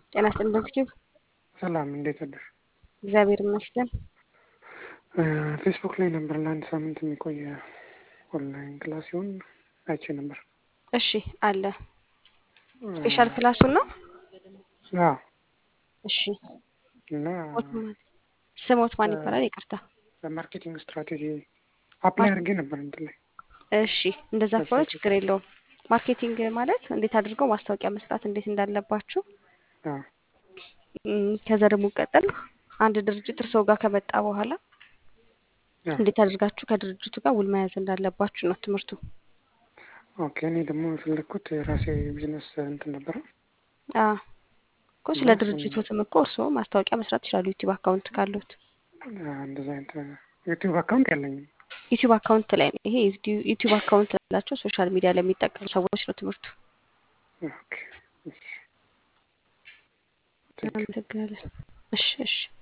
ጤና ይስጥልኝ ዶክተር ሰላም እንዴት አደርሽ? እግዚአብሔር ይመስገን። ፌስቡክ ላይ ነበር ለአንድ ሳምንት የሚቆይ ኦንላይን ክላስ ይሁን አይቼ ነበር። እሺ አለ ስፔሻል ክላሱን ነው። አዎ እሺ እና ስሞት ማን ይባላል? ይቅርታ በማርኬቲንግ ስትራቴጂ አፕላይ አድርጌ ነበር እንትን ላይ። እሺ እንደዛ ከሆነ ችግር የለውም። ማርኬቲንግ ማለት እንዴት አድርገው ማስታወቂያ መስራት እንዴት እንዳለባችሁ ከዛ ደግሞ ቀጠል አንድ ድርጅት እርስዎ ጋር ከመጣ በኋላ እንዴት አድርጋችሁ ከድርጅቱ ጋር ውል መያዝ እንዳለባችሁ ነው ትምህርቱ። ኦኬ እኔ ደግሞ የፈለኩት የራሴ ቢዝነስ እንትን ነበር። እኮ ስለ ድርጅቱም እኮ እርስዎ ማስታወቂያ መስራት ይችላሉ ዩቲዩብ አካውንት ካሉት። እንደዛ አይነት ዩቲዩብ አካውንት የለኝም። ዩቲዩብ አካውንት ላይ ነው ይሄ ዩቲዩብ አካውንት ያላቸው ሶሻል ሚዲያ ለሚጠቀሙ ሰዎች ነው ትምህርቱ። ኦኬ እሺ እሺ